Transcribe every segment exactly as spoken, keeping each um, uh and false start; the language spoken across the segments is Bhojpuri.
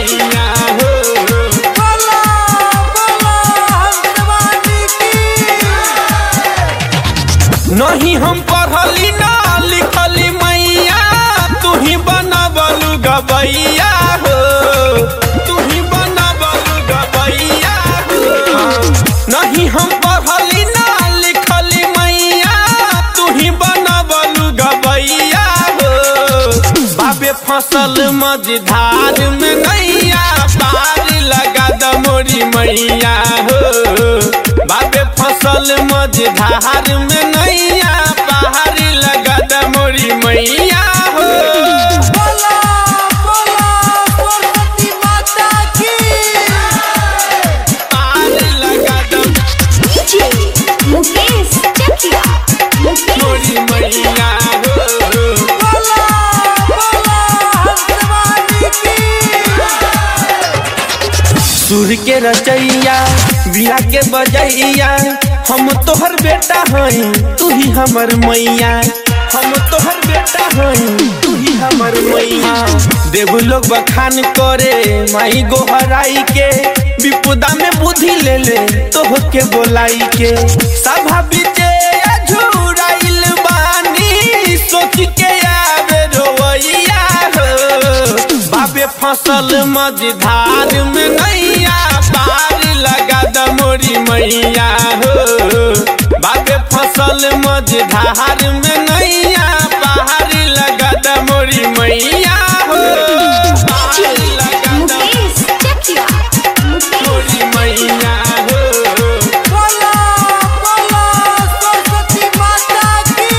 मैया हो। बोला बोला हंसवानी की। नहीं हम पढ़ली ना लिखली मैया, तू ही बनबलू गबैया हो, तू ही बनबलू गबैया हो। नहीं हम पढ़ली ना लिखली मैया, तू ही बनबलू गबैया हो। बाबे फसल मझधार में नैया, पार लगा द मोरी मैया हो। बाबे फसल मझधार में नैया, पार लगा द मोरी मैया हो। बोला बोला सरस्वती माता की। पार लगा द डीजे मुकेश चकिया मोरी मैया हो। बोला बोला हंसवानी की। सुर के रचैया बिया के बजैया, हम तोहर बेटा हई तू ही हमर मैया, हम तोहर बेटा हई तू ही हमर मैया। देव लोग बखान करे माई गोहराई के, विपुदा में बुद्धि ले ले तोह के बोलाई के। सभा बीचे झुराइल बानी, सोच के आवे रोवैया हो। बाबे फसल मझधार में नैया, पार लगा द मोरी मैया हो। बाबे फसल मझधार में नैया, पार लगा द मोरी मैया हो। पार लगा द मुकेश चकिया मोरी मैया हो। बोला बोला सरस्वती माता की।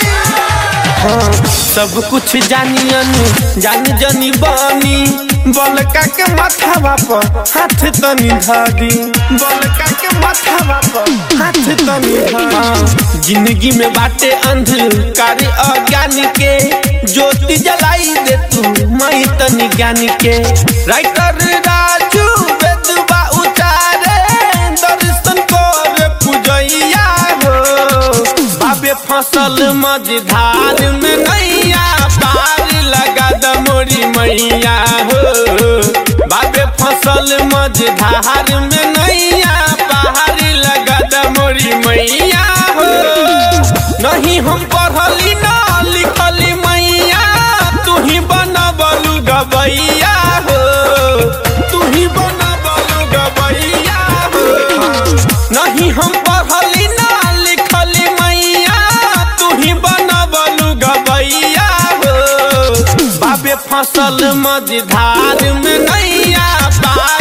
हाँ, सब कुछ जानियन जान जनी बनी, बलका के माथावा पर हाथ तनी धादी, बलका के माथावा पर हाथ तनी धादी। जिंदगी में बाटे अंधकार अज्ञान के, ज्योति जलाई दे तू माई तनी ज्ञान के। राइटर राजू वेदवा उचारे, दर्शन कर पूजैया हो। बाबे फसल मझधार में नैया, पार लगा द मोरी मैया हो। बाबे फसल मझधार में नैया, पार लगा द मोरी मैया हो। नहीं हम पढ़ली ना लिखली मैया, तू ही बनबलू गबैया हो, तू ही बनबलू गबैया हो। नहीं हम पढ़ली ना लिखली मैया, तू ही बनबलू गबैया हो। बाबे फसल मझधार में नैया, पार